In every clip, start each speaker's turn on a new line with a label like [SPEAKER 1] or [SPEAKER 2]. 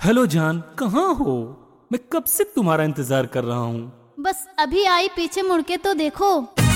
[SPEAKER 1] Hello जान, कहाँ हो? मैं कब से तुम्हारा इंतजार कर रहा हूँ।
[SPEAKER 2] बस अभी आई, पीछे मुड़ के तो देखो।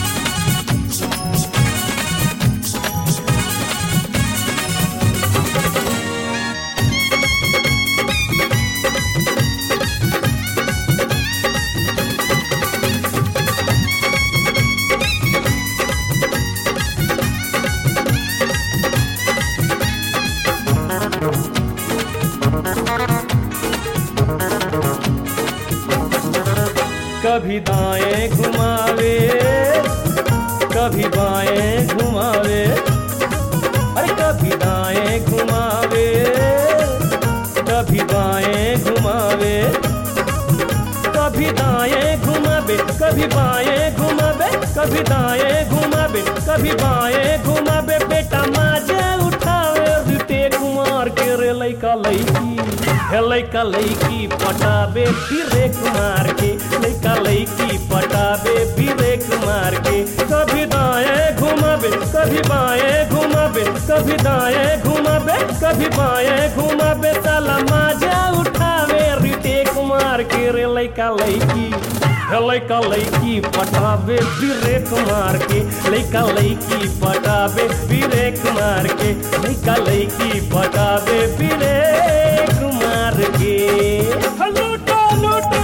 [SPEAKER 3] कभी दाएं घुमावे कभी बाएं घुमावे, अरे कभी दाएं घुमावे कभी बाएं घुमावे, कभी दाएं घुमावे कभी बाएं घुमावे, कभी दाएं घुमावे कभी बाएं घुमावे। बेटा माजे उठावे रिटेक मार के रे लइका लइकी, लइका लइकी पटावे ब्रेक मार के, लइका लइकी पटावे ब्रेक मार के। कभी दाएं घुमावे कभी बाएं घुमावे, कभी दाएं घुमावे कभी बाएं घुमावे। साला माजा उठावे रिटेक मार के रे लइका लइकी, लइका लइकी पटावे ब्रेक मार के, लइका लइकी पटावे ब्रेक मार के, लइका लइकी पटावे ब्रेक मार के। लूटो लूटो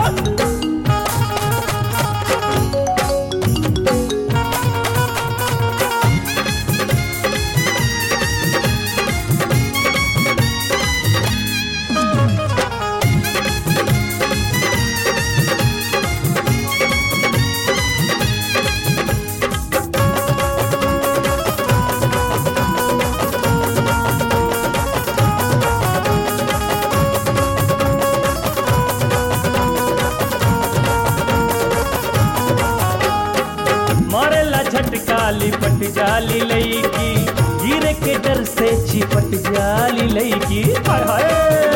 [SPEAKER 3] झटका लिपट जाली लईकी, गिरे के डर से चिपट जाली लईकी। हाय हाय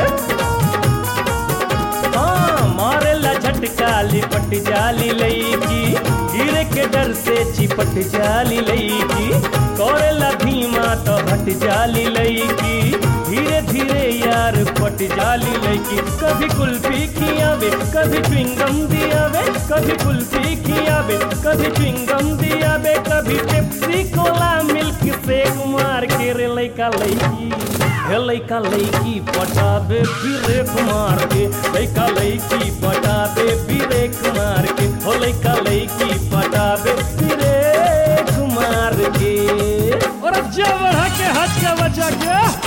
[SPEAKER 3] हाँ मारेला झटका लिपट जाली लईकी, गिरे के डर से चिपट जाली लईकी। करेला धीमा तो हट जाली लईकी, धीरे धीरे यार पट जाली लईकी। कभी कुल्फी खियावे कभी च्युइंगम दियावे, कभी कुल्फी खियावे कभी च्युइंगम दियावे, कभी पेप्सी कोला मिल्क शेक मार के रे लइका लइकी, लइका लइकी पटावे ब्रेक मार के, लइका लइकी पटावे ब्रेक मार के, हो लइका लइकी पटावे ब्रेक मार के। और अच्छा बढ़ा के हज का बचा के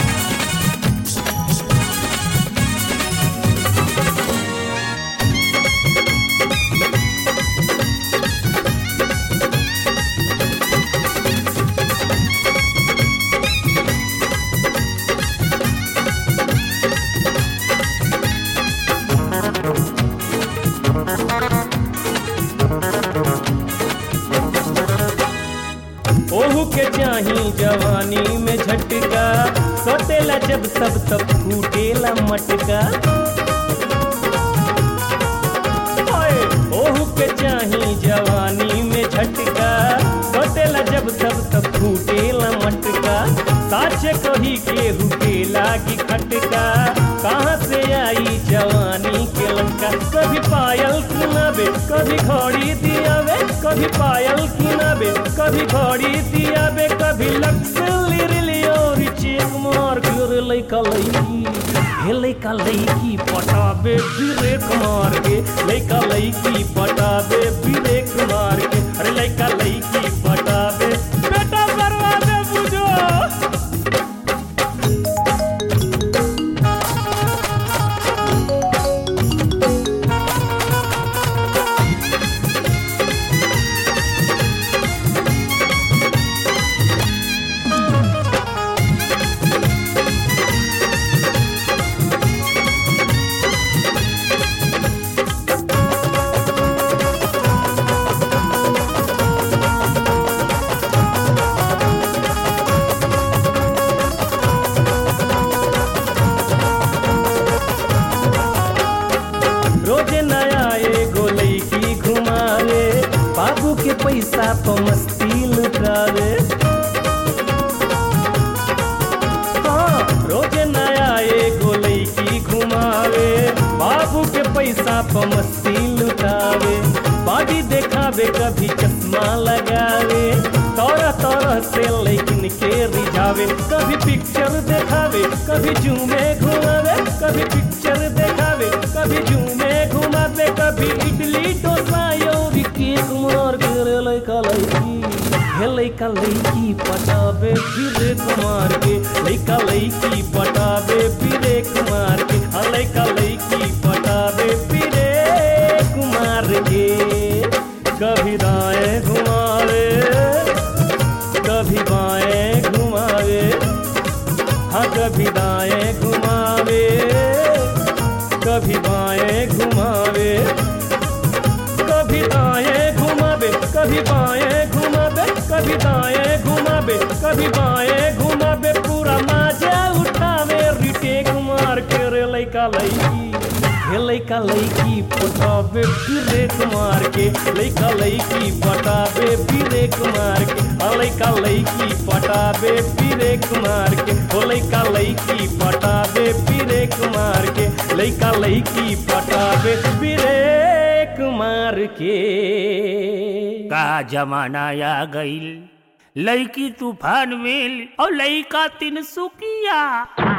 [SPEAKER 3] ओहू के चाही जवानी में झटका, सटेला जब तब फूटेला मटका। ओहू के चाही जवानी में झटका, सटेला जब तब फूटेला मटका। साचे कही केहू के लागी खटका, कहाँ से आई जवानी के लटका। कभी पायल किनावे कभी घड़ी दियावे, कभी पायल किनावे कभी घड़ी दियावे, कभी लक्स लिरिलियोरी चेक मार के लइका लइकी, लइका लइकी पटावे ब्रेक मार के, लइका लइकी पटावे ब्रेक मार के, अरे लइका लइकी पटावे बेटा बर्बादे बुझो। रोजे नया एगो लईकी घुमावे, बाबू के पैसा पर मस्ती लुटावे। हाँ रोजे नया एगो लईकी घुमा घुमावे कभी चश्मा लगावे, तरह तरह से लेकिन के रिझावे। कभी पिक्चर देखावे कभी जू में घुमावे, कभी पिक्चर देखावे कभी जू में घुमावे। कभी इडली डोसा योरी केक मार के लइका लइकी, हे लइका लइकी पटावे फिरे कुमार के, लइका लइकी पटावे फिरे कुमार के, लइका लइकी पटावे फिरे कुमार के। कभी दाएं घुमावे कभी बाएं घुमावे, हाँ कभी दाएं घुमावे कभी बाएं घुमावे। कभी दाएं घुमावे कभी बाएं घुमावे, कभी दाएं घुमावे कभी बाएं घुमावे। पूरा मजा उठावे रिटेक मार के रे लइका लइकी, हे लइका लइकी पटावे फिरे कुमार के, लइका लइकी पटावे फिरे कुमार के, लइका लइकी पटावे फिरे कुमार के, ओ लइका लइकी पटावे फिरे कुमार के, लइका लइकी पटावे फिरे कुमार के।
[SPEAKER 4] का जमाना आ गईल, लइकी तूफान में और लइका तिनसुकिया।